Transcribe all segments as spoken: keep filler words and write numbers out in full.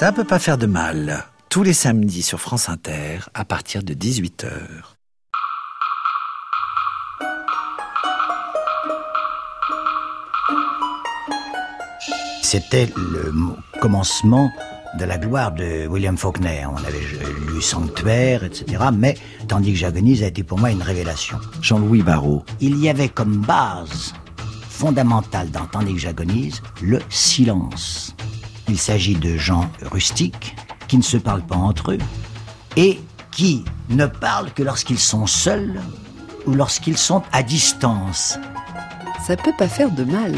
Ça peut pas faire de mal. Tous les samedis sur France Inter, à partir de dix-huit heures. C'était le commencement de la gloire de William Faulkner. On avait lu Sanctuaire, et cetera. Mais Tandis que j'agonise a été pour moi une révélation. Jean-Louis Barrault. Il y avait comme base fondamentale dans Tandis que j'agonise le silence. Il s'agit de gens rustiques qui ne se parlent pas entre eux et qui ne parlent que lorsqu'ils sont seuls ou lorsqu'ils sont à distance. Ça peut pas faire de mal.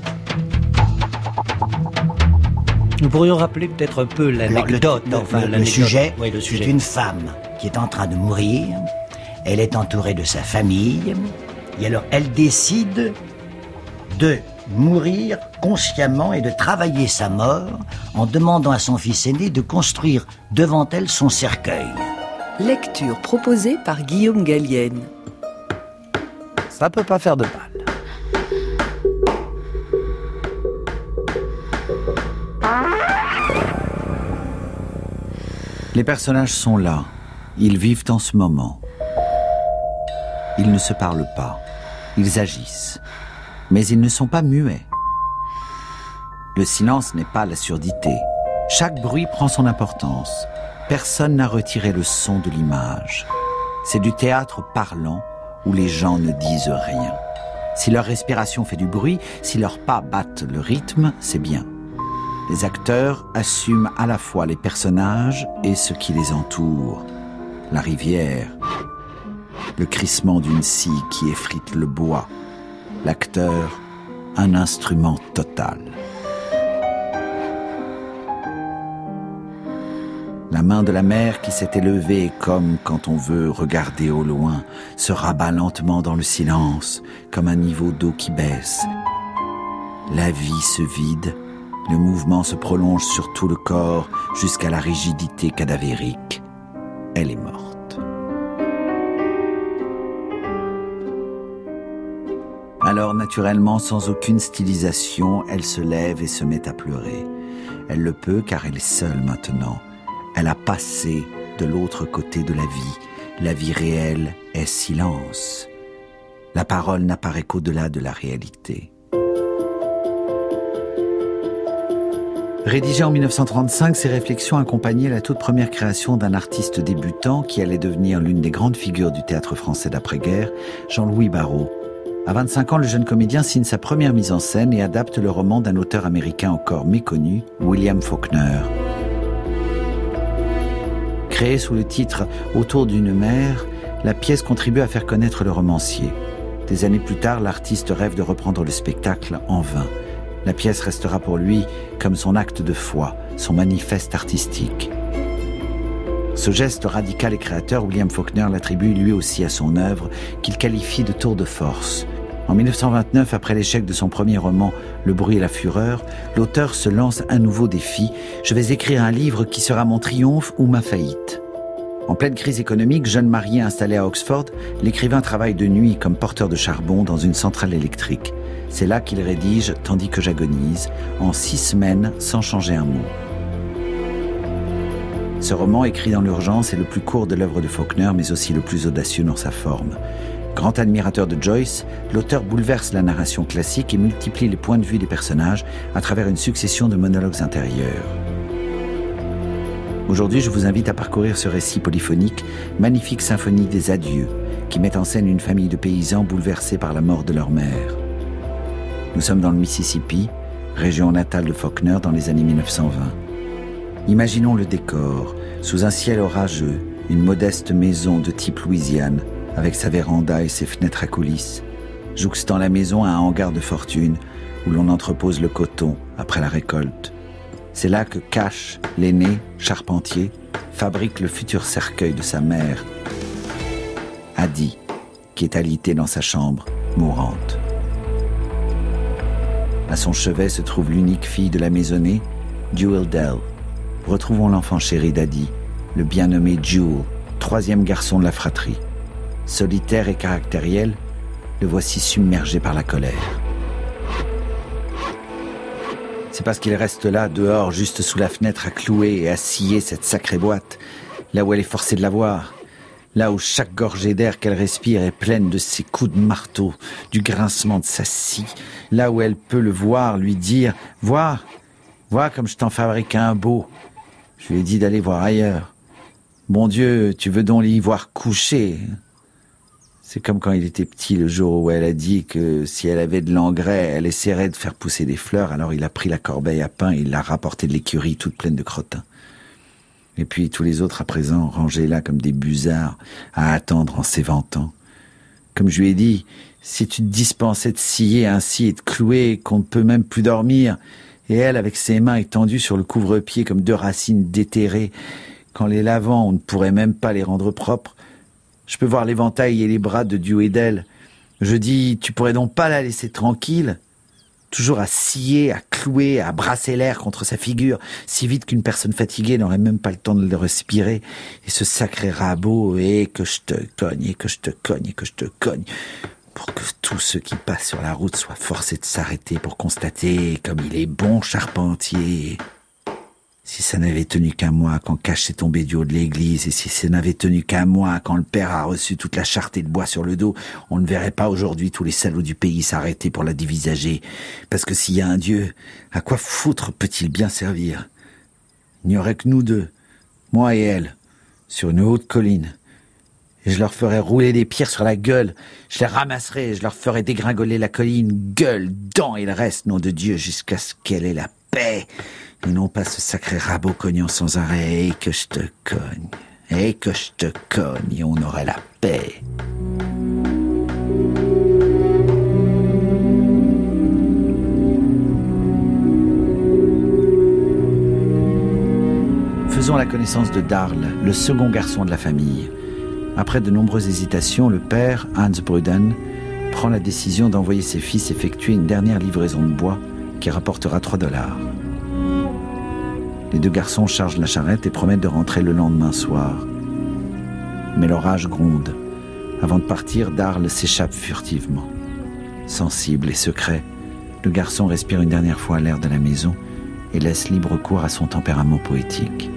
Nous pourrions rappeler peut-être un peu l'anecdote. Le, le, enfin, le, l'anecdote. le sujet, oui, le sujet. C'est une femme qui est en train de mourir. Elle est entourée de sa famille. Et alors, elle décide de mourir consciemment et de travailler sa mort en demandant à son fils aîné de construire devant elle son cercueil. Lecture proposée par Guillaume Gallienne. Ça peut pas faire de mal. Les personnages sont là, ils vivent en ce moment. Ils ne se parlent pas, ils agissent, mais ils ne sont pas muets. Le silence n'est pas la surdité. Chaque bruit prend son importance. Personne n'a retiré le son de l'image. C'est du théâtre parlant où les gens ne disent rien. Si leur respiration fait du bruit, si leurs pas battent le rythme, c'est bien. Les acteurs assument à la fois les personnages et ce qui les entoure. La rivière, le crissement d'une scie qui effrite le bois. L'acteur, un instrument total. La main de la mer qui s'est élevée comme quand on veut regarder au loin, se rabat lentement dans le silence, comme un niveau d'eau qui baisse. La vie se vide. Le mouvement se prolonge sur tout le corps jusqu'à la rigidité cadavérique. Elle est morte. Alors, naturellement, sans aucune stylisation, elle se lève et se met à pleurer. Elle le peut car elle est seule maintenant. Elle a passé de l'autre côté de la vie. La vie réelle est silence. La parole n'apparaît qu'au-delà de la réalité. Rédigées en dix-neuf cent trente-cinq, ces réflexions accompagnaient la toute première création d'un artiste débutant qui allait devenir l'une des grandes figures du théâtre français d'après-guerre, Jean-Louis Barrault. À vingt-cinq ans, le jeune comédien signe sa première mise en scène et adapte le roman d'un auteur américain encore méconnu, William Faulkner. Créée sous le titre « Autour d'une mer », la pièce contribue à faire connaître le romancier. Des années plus tard, l'artiste rêve de reprendre le spectacle en vain. La pièce restera pour lui comme son acte de foi, son manifeste artistique. Ce geste radical et créateur, William Faulkner l'attribue lui aussi à son œuvre, qu'il qualifie de tour de force. En dix-neuf cent vingt-neuf, après l'échec de son premier roman « Le bruit et la fureur », l'auteur se lance un nouveau défi. « Je vais écrire un livre qui sera mon triomphe ou ma faillite ». En pleine crise économique, jeune marié installé à Oxford, l'écrivain travaille de nuit comme porteur de charbon dans une centrale électrique. C'est là qu'il rédige « Tandis que j'agonise » en six semaines sans changer un mot. Ce roman, écrit dans l'urgence, est le plus court de l'œuvre de Faulkner, mais aussi le plus audacieux dans sa forme. Grand admirateur de Joyce, l'auteur bouleverse la narration classique et multiplie les points de vue des personnages à travers une succession de monologues intérieurs. Aujourd'hui, je vous invite à parcourir ce récit polyphonique, magnifique symphonie des adieux, qui met en scène une famille de paysans bouleversés par la mort de leur mère. Nous sommes dans le Mississippi, région natale de Faulkner dans les années dix-neuf cent vingt. Imaginons le décor, sous un ciel orageux, une modeste maison de type Louisiane, avec sa véranda et ses fenêtres à coulisses, jouxtant la maison à un hangar de fortune où l'on entrepose le coton après la récolte. C'est là que Cash, l'aîné, charpentier, fabrique le futur cercueil de sa mère, Addie, qui est alitée dans sa chambre, mourante. À son chevet se trouve l'unique fille de la maisonnée, Jewel Dell. Retrouvons l'enfant chéri d'Addie, le bien nommé Jewel, troisième garçon de la fratrie. Solitaire et caractériel, le voici submergé par la colère. C'est parce qu'il reste là, dehors, juste sous la fenêtre, à clouer et à scier cette sacrée boîte, là où elle est forcée de la voir, là où chaque gorgée d'air qu'elle respire est pleine de ses coups de marteau, du grincement de sa scie, là où elle peut le voir, lui dire « Vois, vois comme je t'en fabrique un beau ». Je lui ai dit d'aller voir ailleurs. Bon Dieu, tu veux donc l'y voir coucher ? C'est comme quand il était petit, le jour où elle a dit que si elle avait de l'engrais, elle essaierait de faire pousser des fleurs. Alors il a pris la corbeille à pain et il l'a rapporté de l'écurie toute pleine de crottins. Et puis tous les autres à présent, rangés là comme des busards, à attendre en s'éventant. Comme je lui ai dit, si tu te dispensais de scier ainsi et de clouer, qu'on ne peut même plus dormir, et elle, avec ses mains étendues sur le couvre-pied comme deux racines déterrées, qu'en les lavant, on ne pourrait même pas les rendre propres, je peux voir l'éventail et les bras de Dieu et d'elle. Je dis, tu pourrais donc pas la laisser tranquille, toujours à scier, à clouer, à brasser l'air contre sa figure, si vite qu'une personne fatiguée n'aurait même pas le temps de le respirer. Et ce sacré rabot, et que je te cogne, et que je te cogne, et que je te cogne, pour que tous ceux qui passent sur la route soient forcés de s'arrêter pour constater comme il est bon charpentier. Si ça n'avait tenu qu'un mois quand Cache s'est tombé du haut de l'église, et si ça n'avait tenu qu'un mois quand le père a reçu toute la charretée de bois sur le dos, on ne verrait pas aujourd'hui tous les salauds du pays s'arrêter pour la dévisager. Parce que s'il y a un Dieu, à quoi foutre peut-il bien servir ? Il n'y aurait que nous deux, moi et elle, sur une haute colline. Et je leur ferais rouler des pierres sur la gueule, je les ramasserais et je leur ferais dégringoler la colline, gueule, dents et le reste, nom de Dieu, jusqu'à ce qu'elle ait la paix. Et non pas ce sacré rabot cognant sans arrêt, et que je te cogne, et que je te cogne, et on aura la paix. Faisons la connaissance de Darl, le second garçon de la famille. Après de nombreuses hésitations, le père, Hans Bruden, prend la décision d'envoyer ses fils effectuer une dernière livraison de bois qui rapportera trois dollars. Les deux garçons chargent la charrette et promettent de rentrer le lendemain soir. Mais l'orage gronde. Avant de partir, Darl s'échappe furtivement. Sensible et secret, le garçon respire une dernière fois l'air de la maison et laisse libre cours à son tempérament poétique.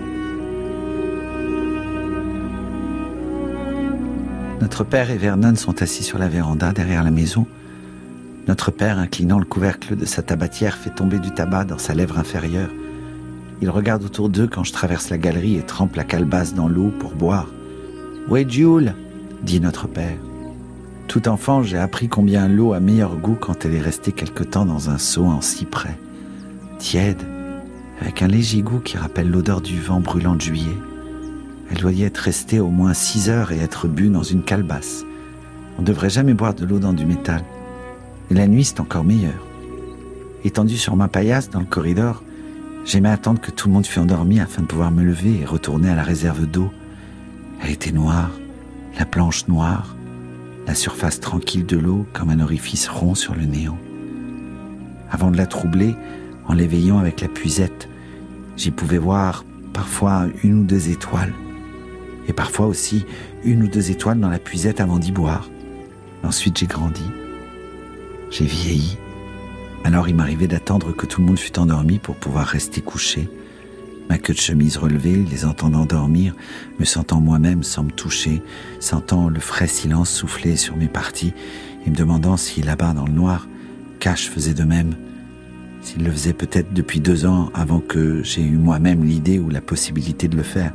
Notre père et Vernon sont assis sur la véranda derrière la maison. Notre père, inclinant le couvercle de sa tabatière, fait tomber du tabac dans sa lèvre inférieure. Il regarde autour d'eux quand je traverse la galerie et trempe la calebasse dans l'eau pour boire. « Où est Jules ?» dit notre père. Tout enfant, j'ai appris combien l'eau a meilleur goût quand elle est restée quelque temps dans un seau en cyprès. Tiède, avec un léger goût qui rappelle l'odeur du vent brûlant de juillet. Elle doit y être restée au moins six heures et être bue dans une calebasse. On ne devrait jamais boire de l'eau dans du métal. Et la nuit, c'est encore meilleur. Étendu sur ma paillasse dans le corridor, j'aimais attendre que tout le monde fût endormi afin de pouvoir me lever et retourner à la réserve d'eau. Elle était noire, la planche noire, la surface tranquille de l'eau comme un orifice rond sur le néant. Avant de la troubler, en l'éveillant avec la puisette, j'y pouvais voir parfois une ou deux étoiles, et parfois aussi une ou deux étoiles dans la puisette avant d'y boire. Ensuite j'ai grandi, j'ai vieilli. Alors il m'arrivait d'attendre que tout le monde fût endormi pour pouvoir rester couché, ma queue de chemise relevée, les entendant dormir, me sentant moi-même sans me toucher, sentant le frais silence souffler sur mes parties et me demandant si là-bas dans le noir, Cache faisait de même, s'il le faisait peut-être depuis deux ans avant que j'aie eu moi-même l'idée ou la possibilité de le faire.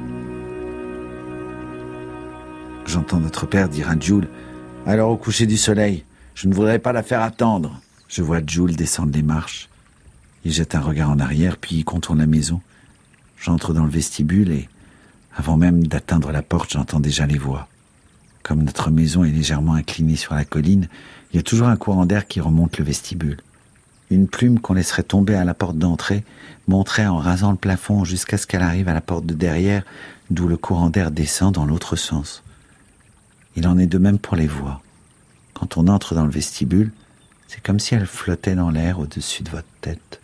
J'entends notre père dire à Jules « Alors au coucher du soleil, je ne voudrais pas la faire attendre ». Je vois Jules descendre les marches. Il jette un regard en arrière, puis il contourne la maison. J'entre dans le vestibule et, avant même d'atteindre la porte, j'entends déjà les voix. Comme notre maison est légèrement inclinée sur la colline, il y a toujours un courant d'air qui remonte le vestibule. Une plume qu'on laisserait tomber à la porte d'entrée monterait en rasant le plafond jusqu'à ce qu'elle arrive à la porte de derrière, d'où le courant d'air descend dans l'autre sens. Il en est de même pour les voix. Quand on entre dans le vestibule, c'est comme si elles flottaient dans l'air au-dessus de votre tête.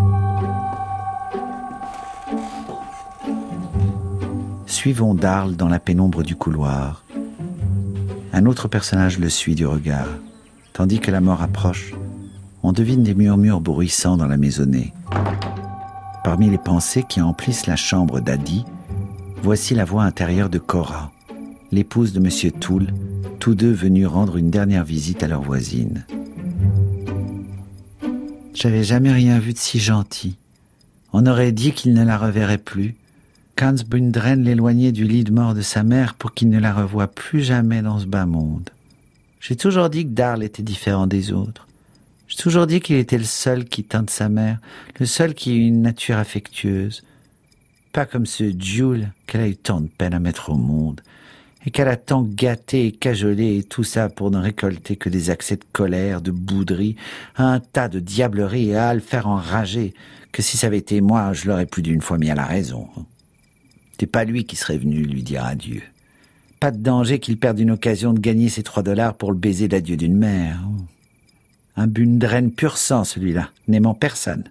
Suivons Darl dans la pénombre du couloir. Un autre personnage le suit du regard. Tandis que la mort approche, on devine des murmures bruissants dans la maisonnée. Parmi les pensées qui emplissent la chambre d'Adi, voici la voix intérieure de Cora, l'épouse de Monsieur Toole, tous deux venus rendre une dernière visite à leur voisine. J'avais jamais rien vu de si gentil. On aurait dit qu'il ne la reverrait plus, qu'Hans Bundren l'éloignait du lit de mort de sa mère pour qu'il ne la revoie plus jamais dans ce bas monde. J'ai toujours dit que Darl était différent des autres. J'ai toujours dit qu'il était le seul qui tinte sa mère, le seul qui ait une nature affectueuse. Pas comme ce Jules qu'elle a eu tant de peine à mettre au monde, et qu'elle a tant gâté et cajolé et tout ça pour ne récolter que des accès de colère, de bouderie, un tas de diableries et à le faire enrager, que si ça avait été moi, je l'aurais plus d'une fois mis à la raison. C'est pas lui qui serait venu lui dire adieu. Pas de danger qu'il perde une occasion de gagner ses trois dollars pour le baiser d'adieu d'une mère. Un Bundren pur sang, celui-là, n'aimant personne.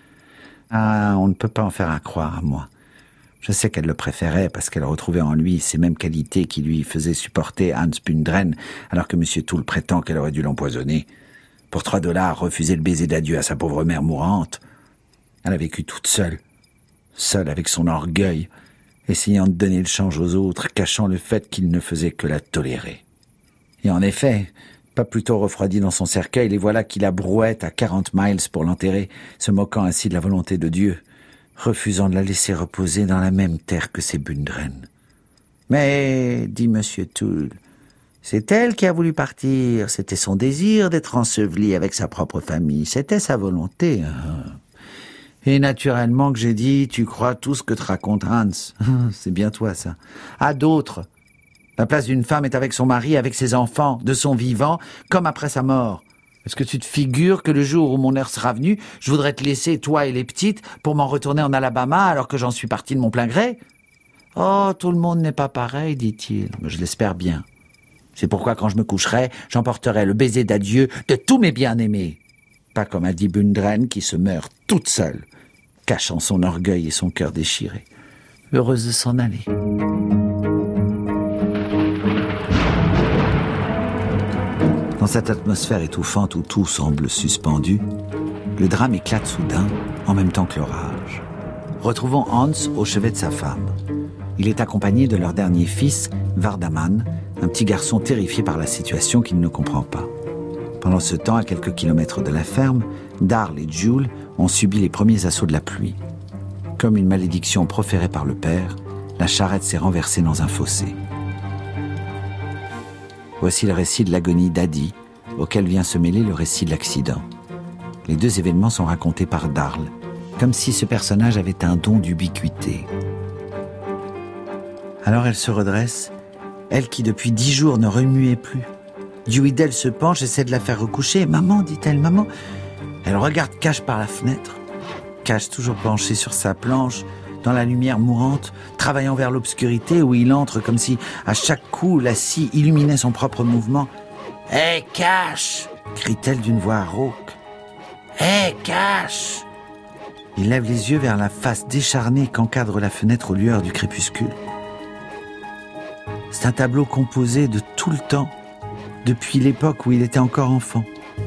Ah, on ne peut pas en faire un croire à moi. Je sais qu'elle le préférait parce qu'elle retrouvait en lui ces mêmes qualités qui lui faisaient supporter Hans Bundren, alors que Monsieur Toole prétend qu'elle aurait dû l'empoisonner. Pour trois dollars, refuser le baiser d'adieu à sa pauvre mère mourante. Elle a vécu toute seule, seule avec son orgueil, essayant de donner le change aux autres, cachant le fait qu'il ne faisait que la tolérer. Et en effet, pas plutôt refroidi dans son cercueil, les voilà qui la brouettent à quarante miles pour l'enterrer, se moquant ainsi de la volonté de Dieu, refusant de la laisser reposer dans la même terre que ses Bundren. « Mais, dit Monsieur Toole, c'est elle qui a voulu partir, c'était son désir d'être ensevelie avec sa propre famille, c'était sa volonté. Hein. Et naturellement que j'ai dit, tu crois tout ce que te raconte Hans. C'est bien toi, ça. À d'autres. La place d'une femme est avec son mari, avec ses enfants, de son vivant, comme après sa mort. Est-ce que tu te figures que le jour où mon heure sera venue, je voudrais te laisser, toi et les petites, pour m'en retourner en Alabama alors que j'en suis parti de mon plein gré? Oh, tout le monde n'est pas pareil, dit-il, mais je l'espère bien. C'est pourquoi quand je me coucherai, j'emporterai le baiser d'adieu de tous mes bien-aimés. Pas comme Adi Bundren qui se meurt toute seule, cachant son orgueil et son cœur déchiré, heureuse de s'en aller. Dans cette atmosphère étouffante où tout semble suspendu, le drame éclate soudain, en même temps que l'orage. Retrouvons Hans au chevet de sa femme. Il est accompagné de leur dernier fils, Vardaman, un petit garçon terrifié par la situation qu'il ne comprend pas. Pendant ce temps, à quelques kilomètres de la ferme, Darl et Jules ont subi les premiers assauts de la pluie. Comme une malédiction proférée par le père, la charrette s'est renversée dans un fossé. Voici le récit de l'agonie d'Adi, auquel vient se mêler le récit de l'accident. Les deux événements sont racontés par Darl, comme si ce personnage avait un don d'ubiquité. Alors elle se redresse, elle qui depuis dix jours ne remuait plus. Dewey se penche, essaie de la faire recoucher. « Maman, dit-elle, maman !» Elle regarde Cash par la fenêtre. Cash, toujours penché sur sa planche, dans la lumière mourante, travaillant vers l'obscurité où il entre comme si, à chaque coup, la scie illuminait son propre mouvement. « Hé, hey, Cash !» crie-t-elle d'une voix rauque. « Hé, hey, Cash !» Il lève les yeux vers la face décharnée qu'encadre la fenêtre aux lueurs du crépuscule. C'est un tableau composé de tout le temps, depuis l'époque où il était encore enfant.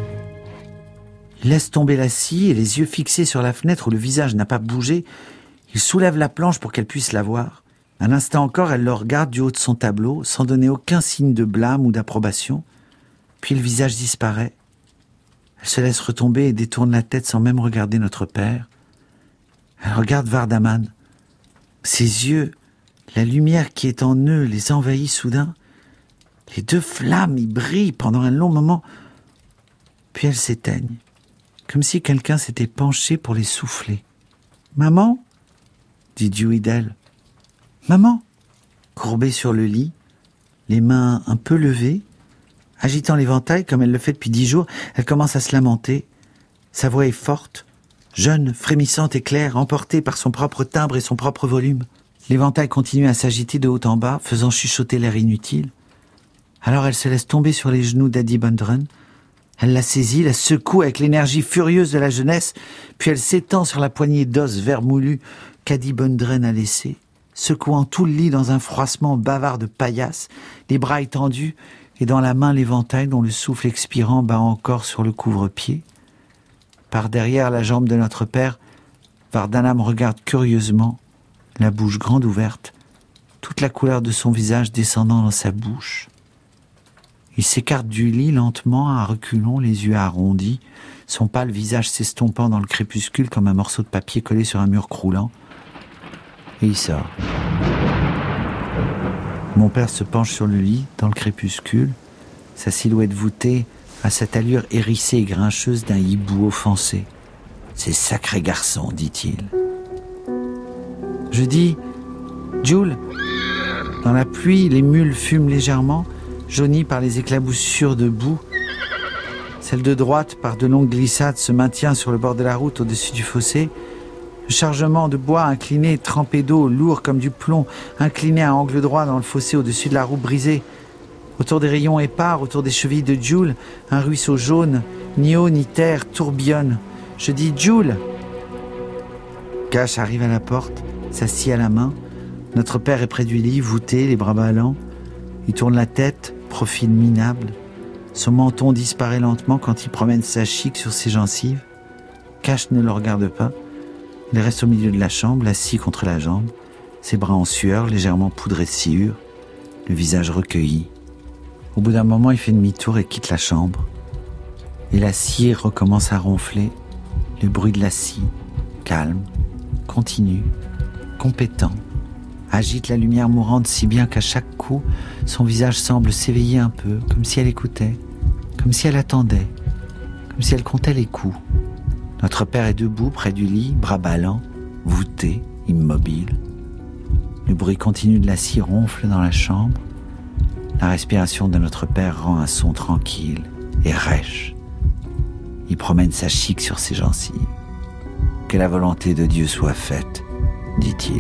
Il laisse tomber la scie et les yeux fixés sur la fenêtre où le visage n'a pas bougé, il soulève la planche pour qu'elle puisse la voir. Un instant encore, elle le regarde du haut de son tableau, sans donner aucun signe de blâme ou d'approbation. Puis le visage disparaît. Elle se laisse retomber et détourne la tête sans même regarder notre père. Elle regarde Vardaman. Ses yeux, la lumière qui est en eux, les envahit soudain. Les deux flammes y brillent pendant un long moment, puis elles s'éteignent, comme si quelqu'un s'était penché pour les souffler. « Maman ?» dit Dewey. « Maman ?» Courbée sur le lit, les mains un peu levées, agitant l'éventail comme elle le fait depuis dix jours, elle commence à se lamenter. Sa voix est forte, jeune, frémissante et claire, emportée par son propre timbre et son propre volume. L'éventail continue à s'agiter de haut en bas, faisant chuchoter l'air inutile. Alors elle se laisse tomber sur les genoux d'Adi Bundren. Elle la saisit, la secoue avec l'énergie furieuse de la jeunesse, puis elle s'étend sur la poignée d'os vermoulu qu'Adi Bundren a laissée, secouant tout le lit dans un froissement bavard de paillasse, les bras étendus et dans la main l'éventail dont le souffle expirant bat encore sur le couvre-pied. Par derrière la jambe de notre père, Vardana me regarde curieusement, la bouche grande ouverte, toute la couleur de son visage descendant dans sa bouche. Il s'écarte du lit lentement, à reculons, les yeux arrondis, son pâle visage s'estompant dans le crépuscule comme un morceau de papier collé sur un mur croulant. Et il sort. Mon père se penche sur le lit, dans le crépuscule, sa silhouette voûtée a cette allure hérissée et grincheuse d'un hibou offensé. « C'est sacré garçon », dit-il. Je dis « Jules !» Dans la pluie, les mules fument légèrement, jaunies par les éclaboussures de boue. Celle de droite, par de longues glissades, se maintient sur le bord de la route au-dessus du fossé. Le chargement de bois incliné, trempé d'eau, lourd comme du plomb, incliné à angle droit dans le fossé au-dessus de la roue brisée. Autour des rayons épars, autour des chevilles de Jules, un ruisseau jaune, ni eau ni terre, tourbillonne. Je dis « Jules !» Cash arrive à la porte, s'assied à la main. Notre père est près du lit, voûté, les bras ballants. Il tourne la tête, profil minable. Son menton disparaît lentement quand il promène sa chique sur ses gencives. Cash ne le regarde pas. Il reste au milieu de la chambre, assis contre la jambe, ses bras en sueur, légèrement poudrés de sciure, le visage recueilli. Au bout d'un moment, il fait demi-tour et quitte la chambre. Et la scie recommence à ronfler, le bruit de la scie, calme, continu, compétent, agite la lumière mourante si bien qu'à chaque coup, son visage semble s'éveiller un peu, comme si elle écoutait, comme si elle attendait, comme si elle comptait les coups. Notre père est debout près du lit, bras ballants, voûté, immobile. Le bruit continu de la scie ronfle dans la chambre. La respiration de notre père rend un son tranquille et rêche. Il promène sa chique sur ses gencives. « Que la volonté de Dieu soit faite », dit-il.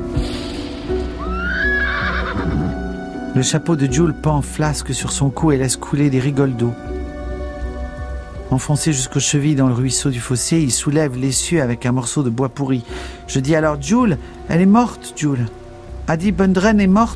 Le chapeau de Jules pend flasque sur son cou et laisse couler des rigoles d'eau. Enfoncé jusqu'aux chevilles dans le ruisseau du fossé, il soulève l'essieu avec un morceau de bois pourri. Je dis alors « Jules, elle est morte, Jules. Adi Bundren est morte. »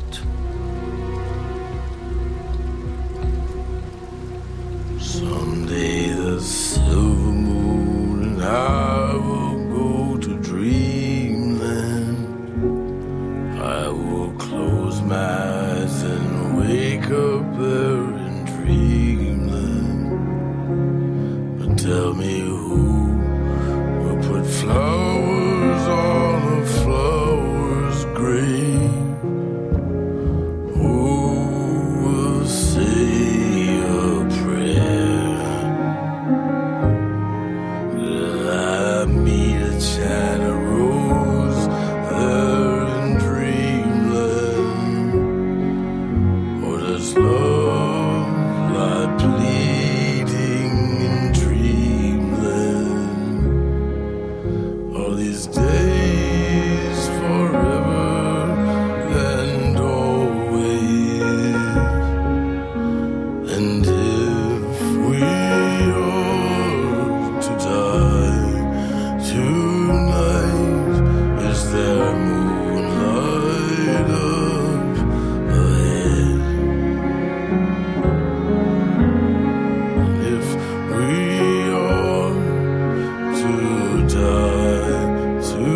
Someday the silver moon and I will go to dreamland. I will close my eyes and wake up there in dreamland. But tell me who will put flowers on a flower's grave? Who will say a prayer? Will I meet a China rose there in dreamland? Or does love lie pleading in dreamland? Are these days forever and always? And if we are to die tonight, is there moonlight up ahead? And if we are to die tonight,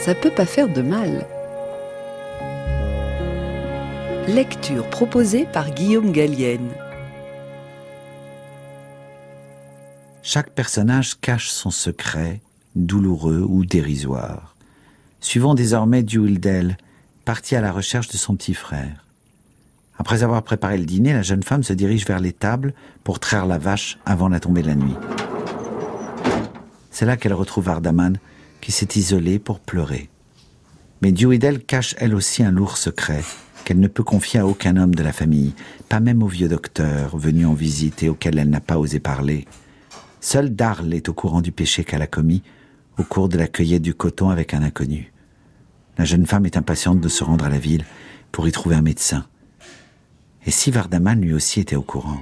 ça peut pas faire de mal. Lecture proposée par Guillaume Gallienne. Chaque personnage cache son secret, douloureux ou dérisoire. Suivons désormais Duildel, partie à la recherche de son petit frère. Après avoir préparé le dîner, la jeune femme se dirige vers l'étable pour traire la vache avant la tombée de la nuit. C'est là qu'elle retrouve Vardaman, qui s'est isolé pour pleurer. Mais Duildel cache elle aussi un lourd secret qu'elle ne peut confier à aucun homme de la famille, pas même au vieux docteur venu en visite et auquel elle n'a pas osé parler. Seul Darl est au courant du péché qu'elle a commis au cours de la cueillette du coton avec un inconnu. La jeune femme est impatiente de se rendre à la ville pour y trouver un médecin. Et si Vardaman lui aussi était au courant?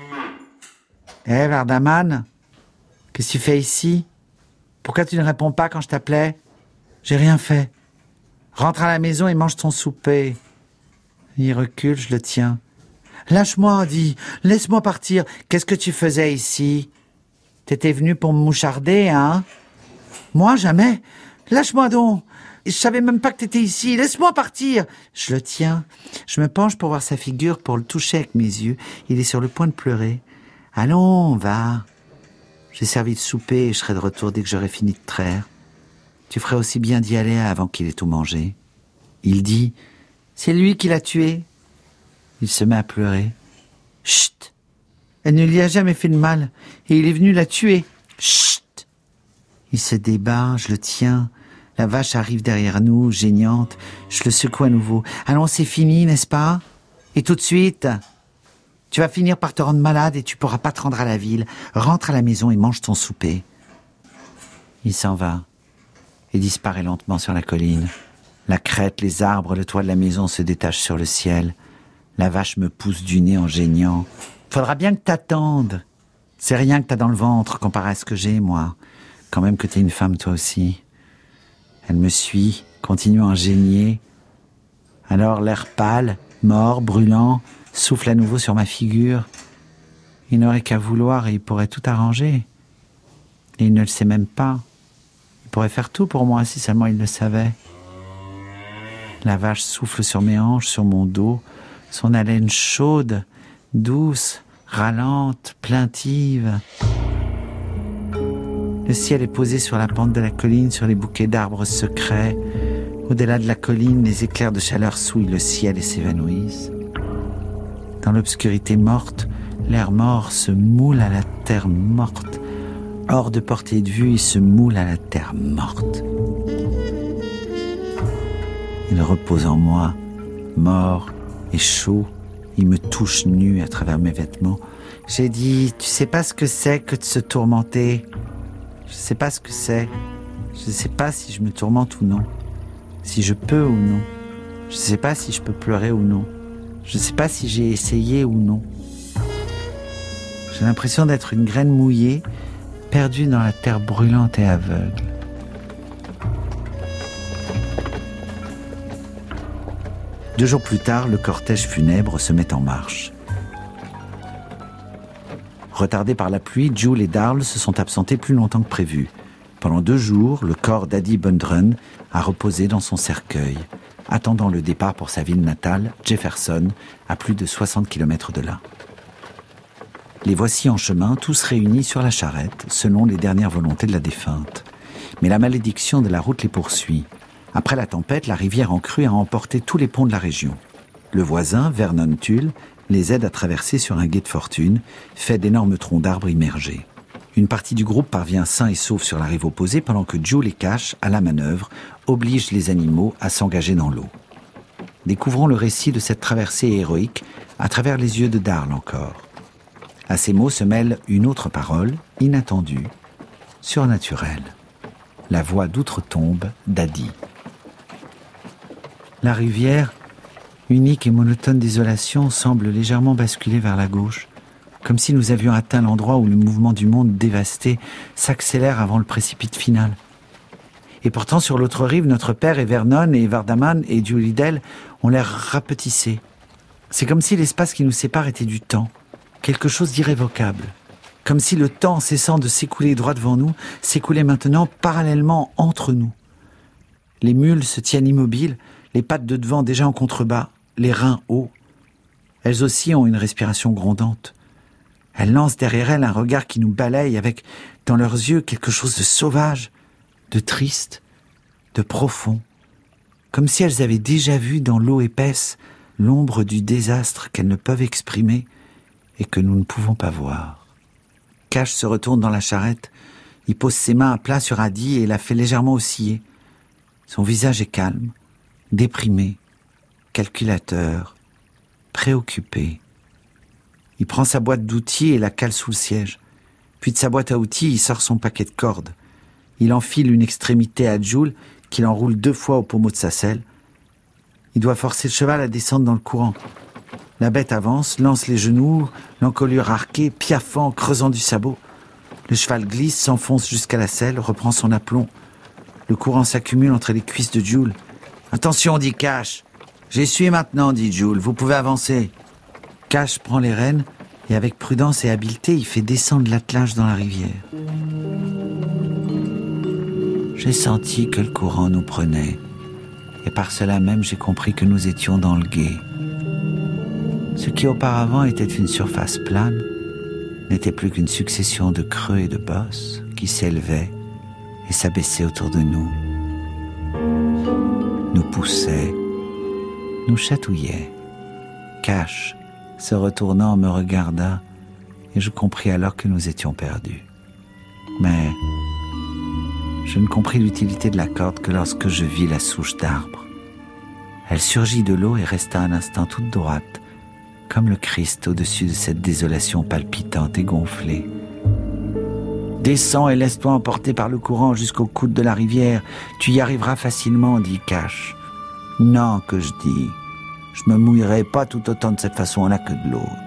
Hé, hey, Vardaman, qu'est-ce que tu fais ici? Pourquoi tu ne réponds pas quand je t'appelais? J'ai rien fait. Rentre à la maison et mange ton souper. Il recule, je le tiens. Lâche-moi, dis, laisse-moi partir. Qu'est-ce que tu faisais ici? T'étais venu pour me moucharder, hein? Moi, jamais. Lâche-moi donc. Je savais même pas que t'étais ici. Laisse-moi partir. Je le tiens. Je me penche pour voir sa figure, pour le toucher avec mes yeux. Il est sur le point de pleurer. Allons, va. J'ai servi de souper et je serai de retour dès que j'aurai fini de traire. Tu ferais aussi bien d'y aller avant qu'il ait tout mangé. Il dit, c'est lui qui l'a tué. Il se met à pleurer. Chut! Elle ne lui a jamais fait de mal et il est venu la tuer. Chut! Il se débat, je le tiens. La vache arrive derrière nous, geignante. Je le secoue à nouveau. Allons, c'est fini, n'est-ce pas? Et tout de suite, tu vas finir par te rendre malade et tu pourras pas te rendre à la ville. Rentre à la maison et mange ton souper. Il s'en va et disparaît lentement sur la colline. La crête, les arbres, le toit de la maison se détachent sur le ciel. La vache me pousse du nez en geignant. Faudra bien que t'attendes. C'est rien que t'as dans le ventre comparé à ce que j'ai, moi. Quand même que t'es une femme, toi aussi. Elle me suit, continuant à geignir. Alors l'air pâle, mort, brûlant, souffle à nouveau sur ma figure. Il n'aurait qu'à vouloir et il pourrait tout arranger. Et il ne le sait même pas. Il pourrait faire tout pour moi si seulement il le savait. La vache souffle sur mes hanches, sur mon dos, son haleine chaude, douce, râlante, plaintive. Le ciel est posé sur la pente de la colline, sur les bouquets d'arbres secrets. Au-delà de la colline, les éclairs de chaleur souillent le ciel et s'évanouissent. Dans l'obscurité morte, l'air mort se moule à la terre morte. Hors de portée de vue, il se moule à la terre morte. Il repose en moi, mort et chaud. Il me touche nu à travers mes vêtements. J'ai dit, tu sais pas ce que c'est que de se tourmenter. Je sais pas ce que c'est. Je sais pas si je me tourmente ou non. Si je peux ou non. Je sais pas si je peux pleurer ou non. Je sais pas si j'ai essayé ou non. J'ai l'impression d'être une graine mouillée, perdue dans la terre brûlante et aveugle. Deux jours plus tard, le cortège funèbre se met en marche. Retardés par la pluie, Jules et Darl se sont absentés plus longtemps que prévu. Pendant deux jours, le corps d'Adi Bundren a reposé dans son cercueil, attendant le départ pour sa ville natale, Jefferson, à plus de soixante kilomètres de là. Les voici en chemin, tous réunis sur la charrette, selon les dernières volontés de la défunte. Mais la malédiction de la route les poursuit. Après la tempête, la rivière en crue a emporté tous les ponts de la région. Le voisin, Vernon Tull, les aide à traverser sur un gué de fortune, fait d'énormes troncs d'arbres immergés. Une partie du groupe parvient sain et sauf sur la rive opposée, pendant que Joe les cache, à la manœuvre, oblige les animaux à s'engager dans l'eau. Découvrons le récit de cette traversée héroïque à travers les yeux de Darl encore. À ces mots se mêle une autre parole, inattendue, surnaturelle. La voix d'outre-tombe d'Adi. La rivière, unique et monotone désolation, semble légèrement basculer vers la gauche, comme si nous avions atteint l'endroit où le mouvement du monde dévasté s'accélère avant le précipice final. Et pourtant, sur l'autre rive, notre père et Vernon et Vardaman et Duildel ont l'air rapetissés. C'est comme si l'espace qui nous sépare était du temps, quelque chose d'irrévocable. Comme si le temps, cessant de s'écouler droit devant nous, s'écoulait maintenant parallèlement entre nous. Les mules se tiennent immobiles, les pattes de devant déjà en contrebas, les reins hauts. Elles aussi ont une respiration grondante. Elles lancent derrière elles un regard qui nous balaye avec, dans leurs yeux, quelque chose de sauvage, de triste, de profond, comme si elles avaient déjà vu dans l'eau épaisse l'ombre du désastre qu'elles ne peuvent exprimer et que nous ne pouvons pas voir. Cash se retourne dans la charrette, il pose ses mains à plat sur Adi et la fait légèrement osciller. Son visage est calme, déprimé, calculateur, préoccupé. Il prend sa boîte d'outils et la cale sous le siège. Puis de sa boîte à outils, il sort son paquet de cordes. Il enfile une extrémité à Jules, qu'il enroule deux fois au pommeau de sa selle. Il doit forcer le cheval à descendre dans le courant. La bête avance, lance les genoux, l'encolure arquée, piaffant, creusant du sabot. Le cheval glisse, s'enfonce jusqu'à la selle, reprend son aplomb. Le courant s'accumule entre les cuisses de Jules. « Attention, dit Cash. J'essuie maintenant, dit Jules. Vous pouvez avancer. » Cash prend les rênes et avec prudence et habileté, il fait descendre l'attelage dans la rivière. J'ai senti que le courant nous prenait et par cela même j'ai compris que nous étions dans le gué. Ce qui auparavant était une surface plane n'était plus qu'une succession de creux et de bosses qui s'élevaient et s'abaissaient autour de nous, nous poussaient, nous chatouillaient. Cash, se retournant, me regarda et je compris alors que nous étions perdus. Mais je ne compris l'utilité de la corde que lorsque je vis la souche d'arbre. Elle surgit de l'eau et resta un instant toute droite, comme le Christ au-dessus de cette désolation palpitante et gonflée. « Descends et laisse-toi emporter par le courant jusqu'au coude de la rivière. Tu y arriveras facilement, dit Cash. »« Non, que je dis. Je me mouillerai pas tout autant de cette façon-là que de l'autre. »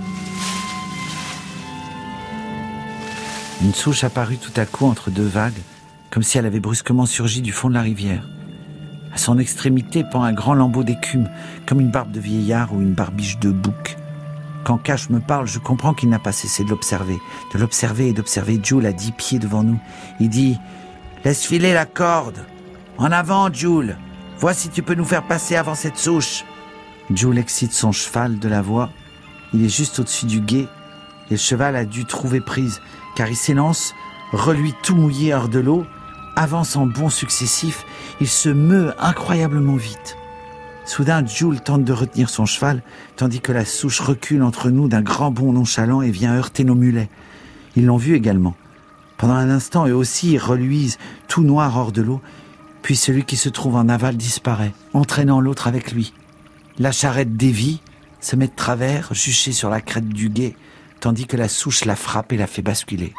Une souche apparut tout à coup entre deux vagues, comme si elle avait brusquement surgi du fond de la rivière. À son extrémité pend un grand lambeau d'écume, comme une barbe de vieillard ou une barbiche de bouc. Quand Cash me parle, je comprends qu'il n'a pas cessé de l'observer, de l'observer et d'observer Jules à dix pieds devant nous. Il dit « Laisse filer la corde. En avant, Jules. Vois si tu peux nous faire passer avant cette souche. » Jules excite son cheval de la voix. Il est juste au-dessus du gué et le cheval a dû trouver prise, car il s'élance, reluit tout mouillé hors de l'eau, avance en bonds successifs, il se meut incroyablement vite. Soudain, Jules tente de retenir son cheval, tandis que la souche recule entre nous d'un grand bond nonchalant et vient heurter nos mulets. Ils l'ont vu également. Pendant un instant, eux aussi reluisent, tout noirs hors de l'eau, puis celui qui se trouve en aval disparaît, entraînant l'autre avec lui. La charrette dévie, se met de travers, juchée sur la crête du gué, tandis que la souche la frappe et la fait basculer.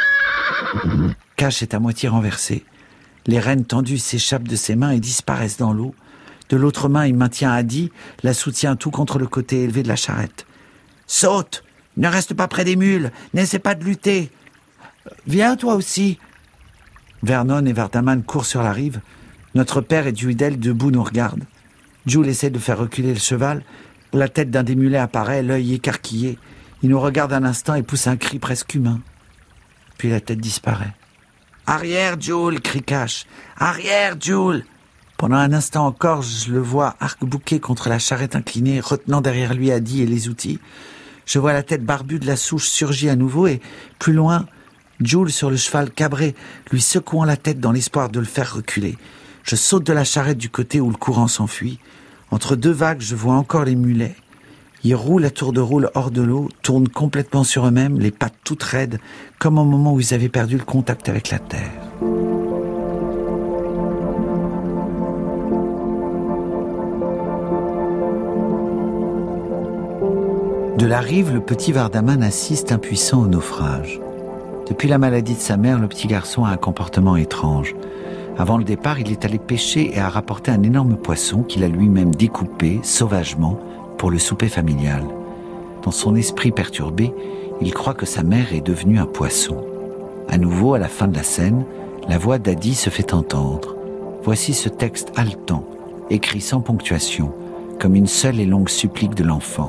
Cash est à moitié renversé. Les rênes tendues s'échappent de ses mains et disparaissent dans l'eau. De l'autre main, il maintient Adi, la soutient tout contre le côté élevé de la charrette. « Saute! Ne reste pas près des mules! N'essaie pas de lutter! Viens, toi aussi !» Vernon et Vardaman courent sur la rive. Notre père et Duidel, debout, nous regardent. Jules essaie de faire reculer le cheval. La tête d'un des mulets apparaît, l'œil écarquillé. Il nous regarde un instant et pousse un cri presque humain. Puis la tête disparaît. « Arrière, Jules !» crie Cash. « Arrière, Jules !» Pendant un instant encore, je le vois arc-bouqué contre la charrette inclinée, retenant derrière lui Adi et les outils. Je vois la tête barbue de la souche surgir à nouveau et, plus loin, Jules sur le cheval cabré, lui secouant la tête dans l'espoir de le faire reculer. Je saute de la charrette du côté où le courant s'enfuit. Entre deux vagues, je vois encore les mulets. Ils roulent à tour de rôle hors de l'eau, tournent complètement sur eux-mêmes, les pattes toutes raides, comme au moment où ils avaient perdu le contact avec la terre. De la rive, le petit Vardaman assiste impuissant au naufrage. Depuis la maladie de sa mère, le petit garçon a un comportement étrange. Avant le départ, il est allé pêcher et a rapporté un énorme poisson qu'il a lui-même découpé, sauvagement, pour le souper familial. Dans son esprit perturbé, il croit que sa mère est devenue un poisson. À nouveau, à la fin de la scène, la voix d'Adi se fait entendre. Voici ce texte haletant, écrit sans ponctuation, comme une seule et longue supplique de l'enfant.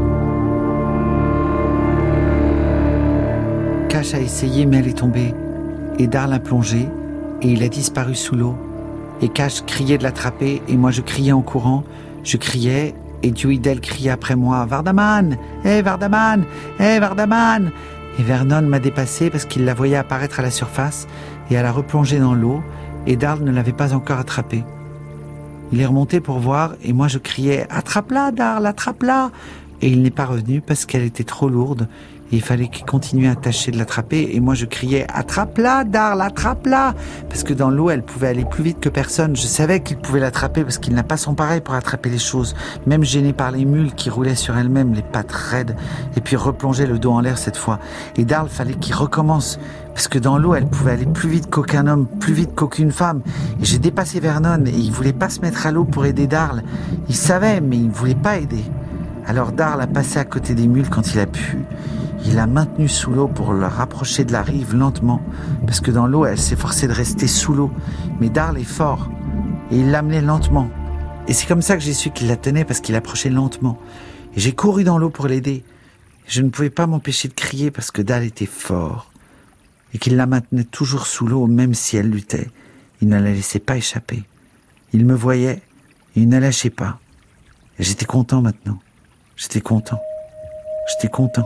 Cash a essayé, mais elle est tombée. et Darl a plongé et il a disparu sous l'eau. Et Cash criait de l'attraper et moi je criais en courant. Je criais et Duidel criait après moi « Vardaman! Hé hey, Vardaman! Hé hey, Vardaman !» Et Vernon m'a dépassé parce qu'il la voyait apparaître à la surface et elle a replongé dans l'eau et Darl ne l'avait pas encore attrapée. Il est remonté pour voir et moi je criais « Attrape-la Darl, attrape-la !» Et il n'est pas revenu parce qu'elle était trop lourde et il fallait qu'il continue à tâcher de l'attraper et moi je criais « Attrape-la Darl, attrape-la !» Parce que dans l'eau elle pouvait aller plus vite que personne. Je savais qu'il pouvait l'attraper parce qu'il n'a pas son pareil pour attraper les choses, même gêné par les mules qui roulaient sur elles-mêmes, les pattes raides, et puis replonger le dos en l'air cette fois. Et Darl fallait qu'il recommence parce que dans l'eau elle pouvait aller plus vite qu'aucun homme, plus vite qu'aucune femme. Et j'ai dépassé Vernon et il voulait pas se mettre à l'eau pour aider Darl. Il savait mais il ne voulait pas aider. Alors Darl a passé à côté des mules quand il a pu. Il a maintenu sous l'eau pour le rapprocher de la rive lentement, parce que dans l'eau, elle s'efforçait de rester sous l'eau. Mais Darl est fort, et il l'amenait lentement. Et c'est comme ça que j'ai su qu'il la tenait, parce qu'il approchait lentement. Et j'ai couru dans l'eau pour l'aider. Je ne pouvais pas m'empêcher de crier, parce que Darl était fort, et qu'il la maintenait toujours sous l'eau, même si elle luttait. Il ne la laissait pas échapper. Il me voyait, et il ne lâchait pas. Et j'étais content maintenant. J'étais content. J'étais content.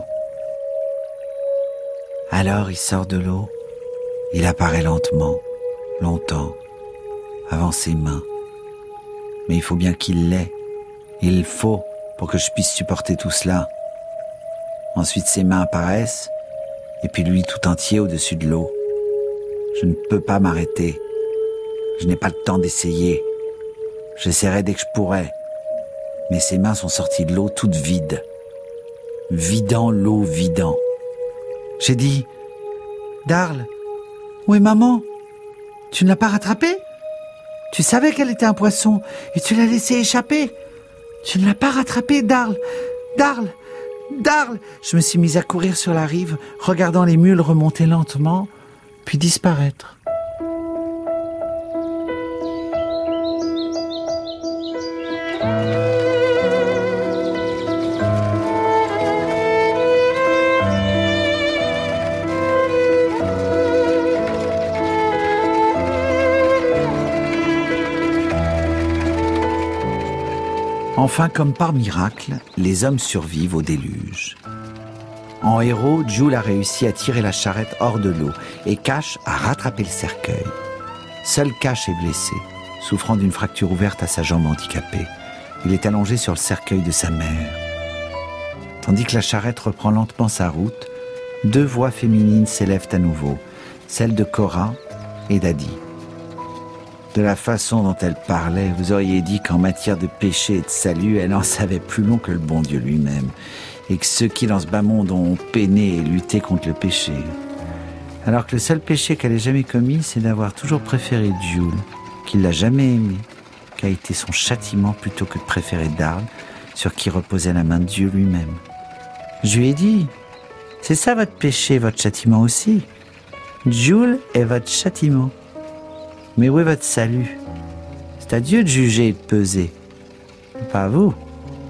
Alors il sort de l'eau, il apparaît lentement, longtemps, avant ses mains. Mais il faut bien qu'il l'ait, il le faut pour que je puisse supporter tout cela. Ensuite ses mains apparaissent, et puis lui tout entier au-dessus de l'eau. Je ne peux pas m'arrêter, je n'ai pas le temps d'essayer. J'essaierai dès que je pourrai, mais ses mains sont sorties de l'eau toutes vides, vidant l'eau, vidant. J'ai dit « Darl, où est maman? Tu ne l'as pas rattrapée? Tu savais qu'elle était un poisson et tu l'as laissée échapper. Tu ne l'as pas rattrapée, Darl, Darl, Darl !» Je me suis mise à courir sur la rive, regardant les mules remonter lentement, puis disparaître. Enfin, comme par miracle, les hommes survivent au déluge. En héros, Jules a réussi à tirer la charrette hors de l'eau et Cash a rattrapé le cercueil. Seul Cash est blessé, souffrant d'une fracture ouverte à sa jambe handicapée. Il est allongé sur le cercueil de sa mère. Tandis que la charrette reprend lentement sa route, deux voix féminines s'élèvent à nouveau, celle de Cora et d'Adi. De la façon dont elle parlait, vous auriez dit qu'en matière de péché et de salut, elle en savait plus long que le bon Dieu lui-même, et que ceux qui dans ce bas monde ont peiné et lutté contre le péché. Alors que le seul péché qu'elle ait jamais commis, c'est d'avoir toujours préféré Jules, qu'il l'a jamais aimé, qu'a été son châtiment plutôt que de préférer Darl, sur qui reposait la main de Dieu lui-même. Je lui ai dit, c'est ça votre péché, votre châtiment aussi. Jules est votre châtiment. Mais où est votre salut? C'est à Dieu de juger et de peser, pas à vous.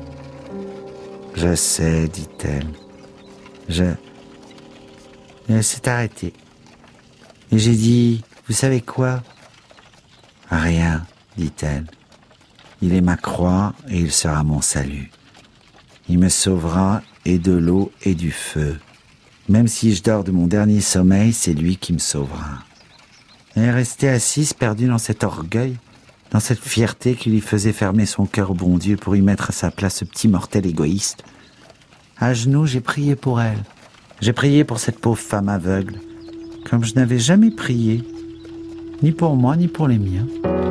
Je sais, dit-elle. Je... Elle s'est arrêtée. Et j'ai dit, vous savez quoi? Rien, dit-elle. Il est ma croix et il sera mon salut. Il me sauvera et de l'eau et du feu. Même si je dors de mon dernier sommeil, c'est lui qui me sauvera. Elle est restée assise, perdue dans cet orgueil, dans cette fierté qui lui faisait fermer son cœur au bon Dieu pour y mettre à sa place ce petit mortel égoïste. À genoux, j'ai prié pour elle. J'ai prié pour cette pauvre femme aveugle, comme je n'avais jamais prié, ni pour moi, ni pour les miens.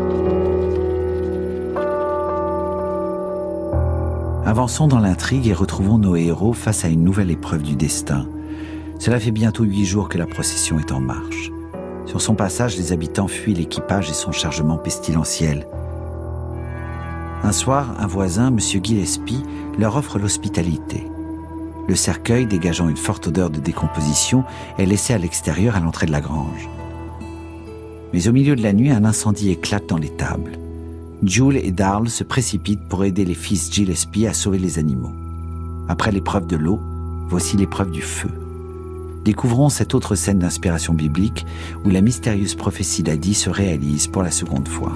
Avançons dans l'intrigue et retrouvons nos héros face à une nouvelle épreuve du destin. Cela fait bientôt huit jours que la procession est en marche. Sur son passage, les habitants fuient l'équipage et son chargement pestilentiel. Un soir, un voisin, M. Gillespie, leur offre l'hospitalité. Le cercueil, dégageant une forte odeur de décomposition, est laissé à l'extérieur à l'entrée de la grange. Mais au milieu de la nuit, un incendie éclate dans l'étable. Jules et Darl se précipitent pour aider les fils Gillespie à sauver les animaux. Après l'épreuve de l'eau, voici l'épreuve du feu. Découvrons cette autre scène d'inspiration biblique où la mystérieuse prophétie d'Adi se réalise pour la seconde fois.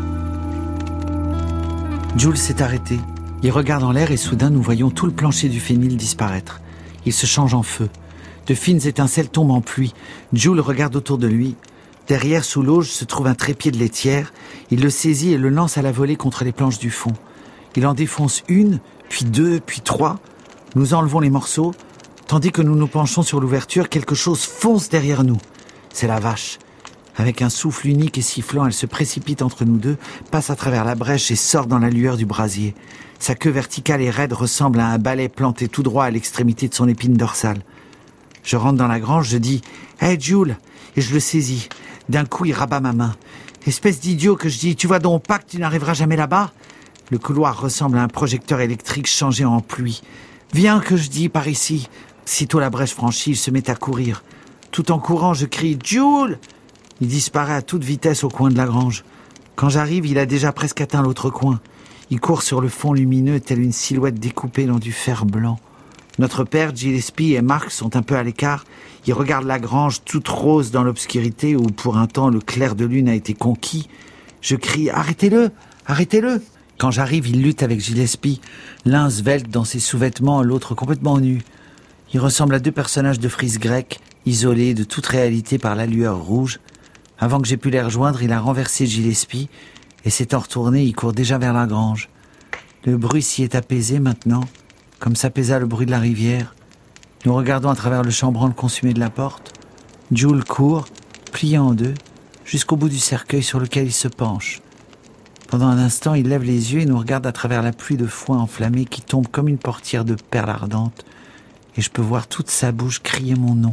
Jules s'est arrêté. Il regarde en l'air et soudain nous voyons tout le plancher du Fenil disparaître. Il se change en feu. De fines étincelles tombent en pluie. Jules regarde autour de lui. Derrière, sous l'auge, se trouve un trépied de laitière. Il le saisit et le lance à la volée contre les planches du fond. Il en défonce une, puis deux, puis trois. Nous enlevons les morceaux. Tandis que nous nous penchons sur l'ouverture, quelque chose fonce derrière nous. C'est la vache. Avec un souffle unique et sifflant, elle se précipite entre nous deux, passe à travers la brèche et sort dans la lueur du brasier. Sa queue verticale et raide ressemble à un balai planté tout droit à l'extrémité de son épine dorsale. Je rentre dans la grange, je dis « Hey Jules !» et je le saisis. D'un coup, il rabat ma main. Espèce d'idiot que je dis « Tu vois donc pas que tu n'arriveras jamais là-bas ?» Le couloir ressemble à un projecteur électrique changé en pluie. « Viens que je dis par ici !» Sitôt la brèche franchie, il se met à courir. Tout en courant, je crie « Jules !» Il disparaît à toute vitesse au coin de la grange. Quand j'arrive, il a déjà presque atteint l'autre coin. Il court sur le fond lumineux, telle une silhouette découpée dans du fer blanc. Notre père, Gillespie et Marc sont un peu à l'écart. Ils regardent la grange toute rose dans l'obscurité où, pour un temps, le clair de lune a été conquis. Je crie « Arrêtez-le ! Arrêtez-le !» Quand j'arrive, il lutte avec Gillespie. L'un svelte dans ses sous-vêtements, l'autre complètement nu. Ils ressemblent à deux personnages de frise grecque, isolés de toute réalité par la lueur rouge. Avant que j'aie pu les rejoindre, il a renversé Gillespie et s'étant retourné, il court déjà vers la grange. Le bruit s'y est apaisé maintenant, comme s'apaisa le bruit de la rivière. Nous regardons à travers le chambranle consumé de la porte. Jules court, plié en deux, jusqu'au bout du cercueil sur lequel il se penche. Pendant un instant, il lève les yeux et nous regarde à travers la pluie de foin enflammée qui tombe comme une portière de perles ardentes. Et je peux voir toute sa bouche crier mon nom.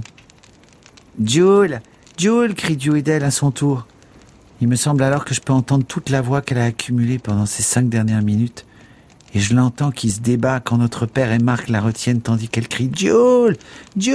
« Jules ! Jules !» crie Dewedell à son tour. Il me semble alors que je peux entendre toute la voix qu'elle a accumulée pendant ces cinq dernières minutes. Et je l'entends qui se débat quand notre père et Marc la retiennent tandis qu'elle crie « Jules ! Jules !»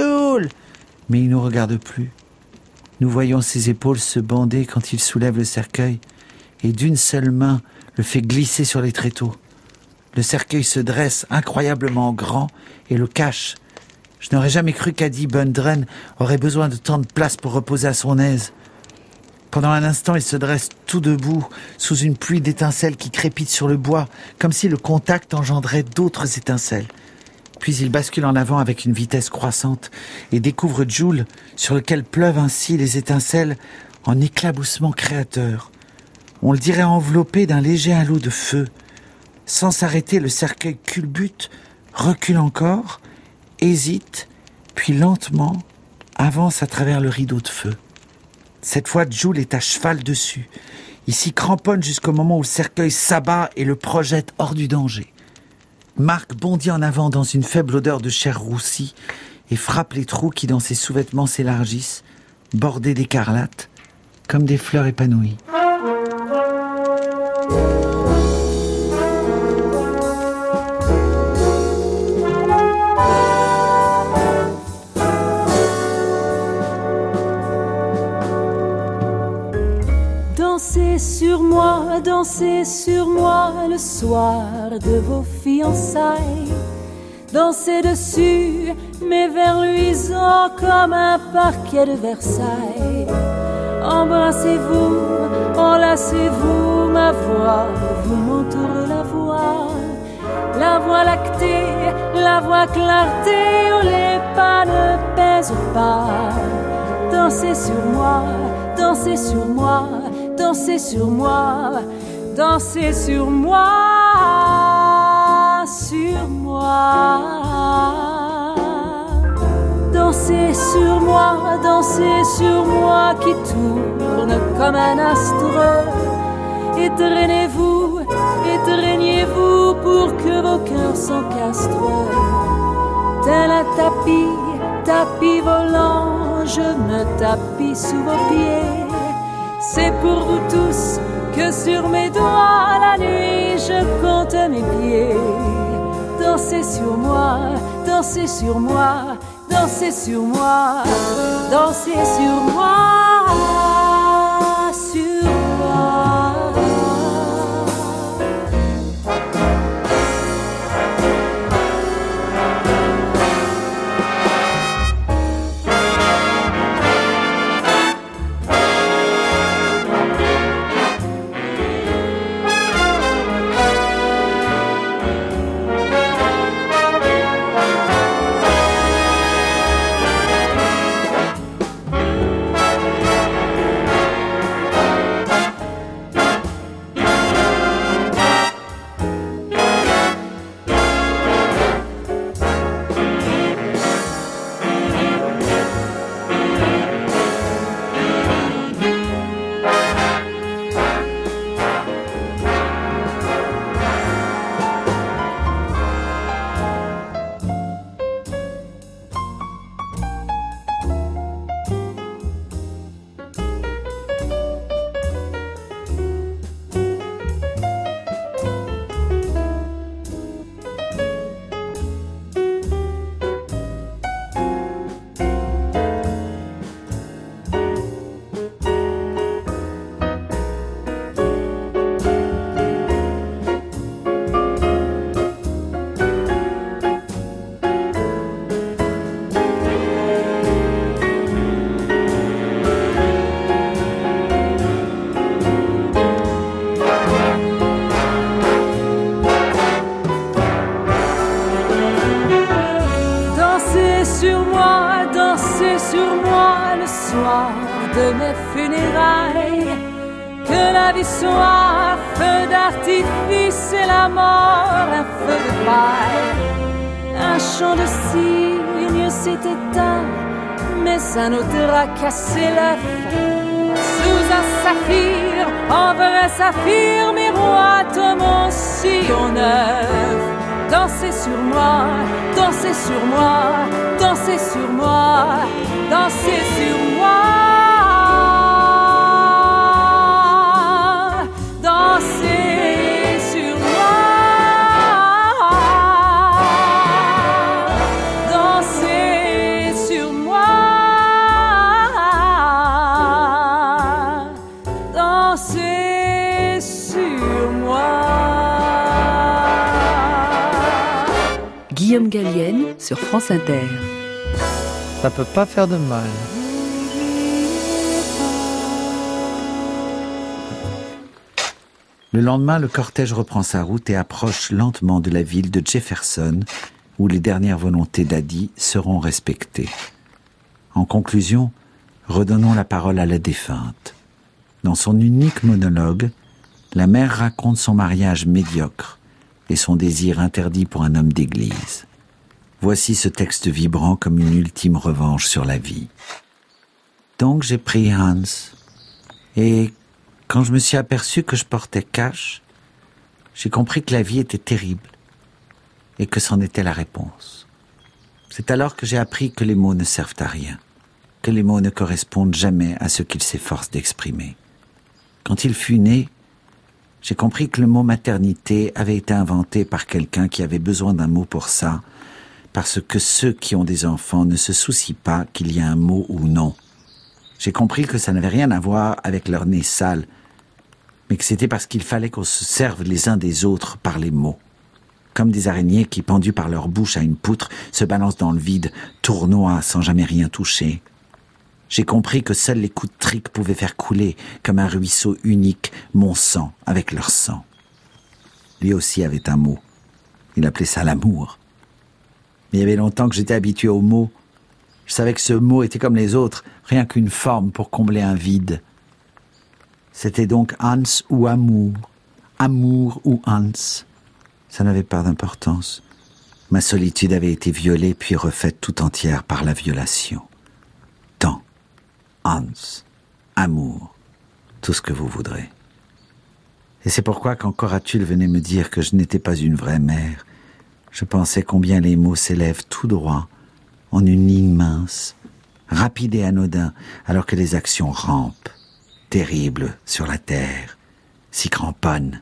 Mais il ne nous regarde plus. Nous voyons ses épaules se bander quand il soulève le cercueil et d'une seule main le fait glisser sur les tréteaux. Le cercueil se dresse incroyablement grand et le cache. Je n'aurais jamais cru qu'Adi Bundren aurait besoin de tant de place pour reposer à son aise. Pendant un instant, il se dresse tout debout, sous une pluie d'étincelles qui crépite sur le bois, comme si le contact engendrait d'autres étincelles. Puis il bascule en avant avec une vitesse croissante et découvre Jules, sur lequel pleuvent ainsi les étincelles en éclaboussements créateurs. On le dirait enveloppé d'un léger halo de feu. Sans s'arrêter, le cercueil culbute, recule encore, hésite, puis lentement avance à travers le rideau de feu. Cette fois, Jules est à cheval dessus. Il s'y cramponne jusqu'au moment où le cercueil s'abat et le projette hors du danger. Marc bondit en avant dans une faible odeur de chair roussie et frappe les trous qui dans ses sous-vêtements s'élargissent, bordés d'écarlate, comme des fleurs épanouies. Dansez sur moi, dansez sur moi le soir de vos fiançailles. Dansez dessus mes vers luisants comme un parquet de Versailles. Embrassez-vous, enlacez-vous, ma voix vous m'entoure la voix. La voix lactée, la voix clarté, où les pas ne pèsent pas. Dansez sur moi, dansez sur moi, dansez sur moi, dansez sur moi, sur moi. Dansez sur moi, dansez sur moi qui tourne comme un astre. Étreignez-vous, étreignez-vous pour que vos cœurs s'encastrent. Tel un tapis, tapis volant, je me tapis sous vos pieds. C'est pour vous tous que sur mes doigts la nuit je compte mes pieds. Dansez sur moi, dansez sur moi, dansez sur moi, dansez sur moi, sur moi. soir de mes funérailles, que la vie soit feu d'artifice et la mort un feu de paille. Un champ de cygne s'est éteint, mais un autre a cassé l'œuf. Sous un saphir, en vrai saphir, miroite mon sillon neuf. Dansez sur moi, dansez sur moi, dansez sur moi, dansez sur moi. Dansez sur moi, dansez sur moi, dansez sur moi. Guillaume Gallienne sur France Inter. Ça peut pas faire de mal. Le lendemain, le cortège reprend sa route et approche lentement de la ville de Jefferson, où les dernières volontés d'Addie seront respectées. En conclusion, redonnons la parole à la défunte. Dans son unique monologue, la mère raconte son mariage médiocre et son désir interdit pour un homme d'église. Voici ce texte vibrant comme une ultime revanche sur la vie. Donc j'ai pris Hans, et quand je me suis aperçu que je portais cache, j'ai compris que la vie était terrible et que c'en était la réponse. C'est alors que j'ai appris que les mots ne servent à rien, que les mots ne correspondent jamais à ce qu'ils s'efforcent d'exprimer. Quand il fut né, j'ai compris que le mot maternité avait été inventé par quelqu'un qui avait besoin d'un mot pour ça, parce que ceux qui ont des enfants ne se soucient pas qu'il y a un mot ou non. J'ai compris que ça n'avait rien à voir avec leur nez sale, mais que c'était parce qu'il fallait qu'on se serve les uns des autres par les mots. Comme des araignées qui, pendues par leur bouche à une poutre, se balancent dans le vide, tournoient sans jamais rien toucher. J'ai compris que seuls les coups de trique pouvaient faire couler, comme un ruisseau unique, mon sang avec leur sang. Lui aussi avait un mot. Il appelait ça l'amour. Mais il y avait longtemps que j'étais habitué au mot. Je savais que ce mot était comme les autres, rien qu'une forme pour combler un vide. C'était donc Hans ou amour, amour ou Hans. Ça n'avait pas d'importance. Ma solitude avait été violée puis refaite tout entière par la violation. Temps, Hans, amour, tout ce que vous voudrez. Et c'est pourquoi quand Coratul venait me dire que je n'étais pas une vraie mère, je pensais combien les mots s'élèvent tout droit, en une ligne mince, rapide et anodin, alors que les actions rampent, terribles sur la terre, s'y cramponnent.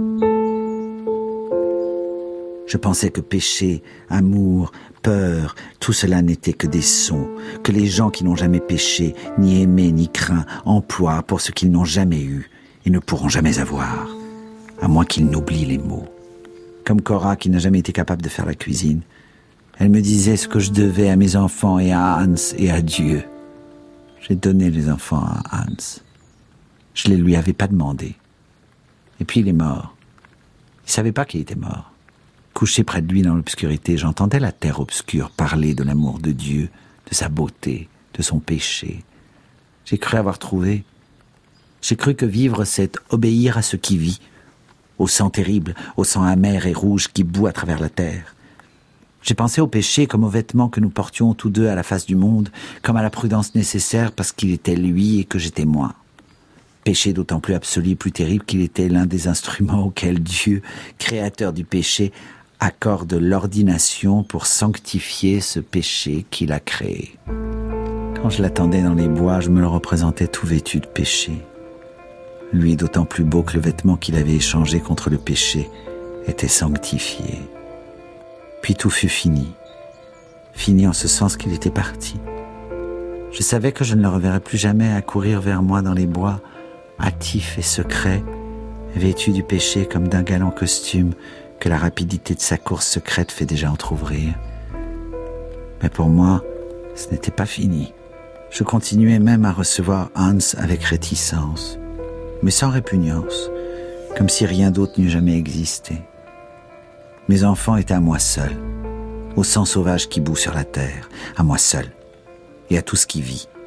Je pensais que péché, amour, peur, tout cela n'était que des sons, que les gens qui n'ont jamais péché, ni aimé, ni craint, emploient pour ce qu'ils n'ont jamais eu et ne pourront jamais avoir, à moins qu'ils n'oublient les mots. Comme Cora qui n'a jamais été capable de faire la cuisine. Elle me disait ce que je devais à mes enfants et à Hans et à Dieu. J'ai donné les enfants à Hans. Je ne les lui avais pas demandé. Et puis il est mort. Il ne savait pas qu'il était mort. Couché près de lui dans l'obscurité, j'entendais la terre obscure parler de l'amour de Dieu, de sa beauté, de son péché. J'ai cru avoir trouvé. J'ai cru que vivre, c'est obéir à ce qui vit, au sang terrible, au sang amer et rouge qui bout à travers la terre. J'ai pensé au péché comme aux vêtements que nous portions tous deux à la face du monde, comme à la prudence nécessaire parce qu'il était lui et que j'étais moi. Péché d'autant plus absolu et plus terrible qu'il était l'un des instruments auxquels Dieu, créateur du péché, accorde l'ordination pour sanctifier ce péché qu'il a créé. Quand je l'attendais dans les bois, je me le représentais tout vêtu de péché. Lui, d'autant plus beau que le vêtement qu'il avait échangé contre le péché était sanctifié. Puis tout fut fini. Fini en ce sens qu'il était parti. Je savais que je ne le reverrais plus jamais accourir vers moi dans les bois, hâtif et secret, vêtu du péché comme d'un galant costume que la rapidité de sa course secrète fait déjà entr'ouvrir. Mais pour moi, ce n'était pas fini. Je continuais même à recevoir Hans avec réticence, mais sans répugnance, comme si rien d'autre n'eût jamais existé. Mes enfants étaient à moi seul, au sang sauvage qui bout sur la terre, à moi seul, et à tout ce qui vit,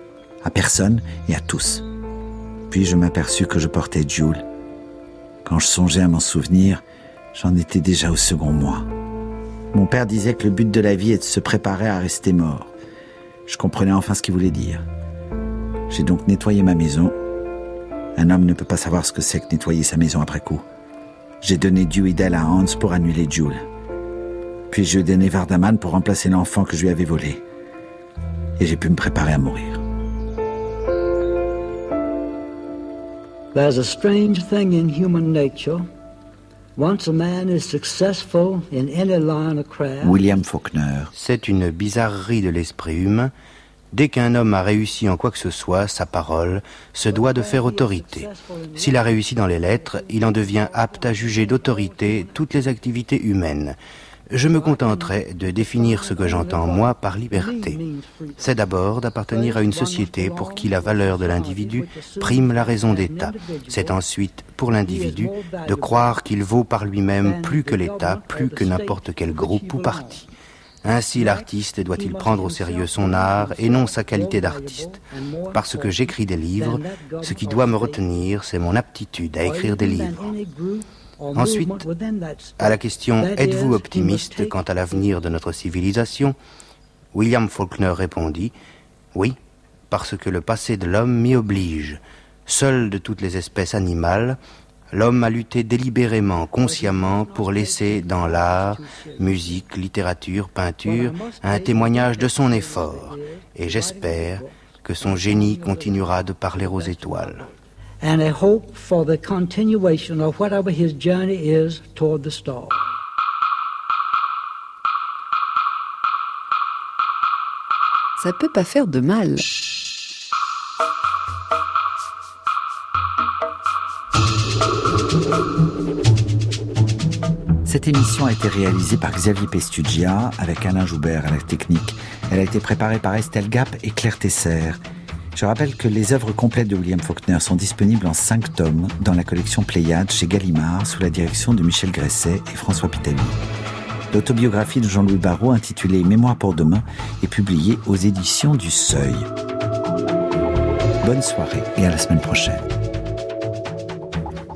à personne et à tous. Puis je m'aperçus que je portais Jules. Quand je songeais à m'en souvenir, j'en étais déjà au second mois. Mon père disait que le but de la vie est de se préparer à rester mort. Je comprenais enfin ce qu'il voulait dire. J'ai donc nettoyé ma maison. Un homme ne peut pas savoir ce que c'est que nettoyer sa maison après coup. J'ai donné Duidel à Hans pour annuler Jules. Puis je lui ai donné Vardaman pour remplacer l'enfant que je lui avais volé. Et j'ai pu me préparer à mourir. There's a strange thing in human nature. Once a man is successful in any line of craft. William Faulkner. C'est une bizarrerie de l'esprit humain. Dès qu'un homme a réussi en quoi que ce soit, sa parole se doit de faire autorité. S'il a réussi dans les lettres, il en devient apte à juger d'autorité toutes les activités humaines. Je me contenterai de définir ce que j'entends, moi, par liberté. C'est d'abord d'appartenir à une société pour qui la valeur de l'individu prime la raison d'État. C'est ensuite, pour l'individu, de croire qu'il vaut par lui-même plus que l'État, plus que n'importe quel groupe ou parti. Ainsi, l'artiste doit-il prendre au sérieux son art et non sa qualité d'artiste. Parce que j'écris des livres, ce qui doit me retenir, c'est mon aptitude à écrire des livres. Ensuite, à la question « Êtes-vous optimiste quant à l'avenir de notre civilisation ?» William Faulkner répondit « Oui, parce que le passé de l'homme m'y oblige. Seul de toutes les espèces animales, l'homme a lutté délibérément, consciemment, pour laisser dans l'art, musique, littérature, peinture, un témoignage de son effort. Et j'espère que son génie continuera de parler aux étoiles. » And a hope for the continuation of whatever his journey is toward the star. Ça peut pas faire de mal. Cette émission a été réalisée par Xavier Pestugia avec Alain Joubert à la technique. Elle a été préparée par Estelle Gap et Claire Tesser. Je rappelle que les œuvres complètes de William Faulkner sont disponibles en cinq tomes dans la collection Pléiade chez Gallimard sous la direction de Michel Gresset et François Pitami. L'autobiographie de Jean-Louis Barrault intitulée Mémoire pour demain est publiée aux éditions du Seuil. Bonne soirée et à la semaine prochaine.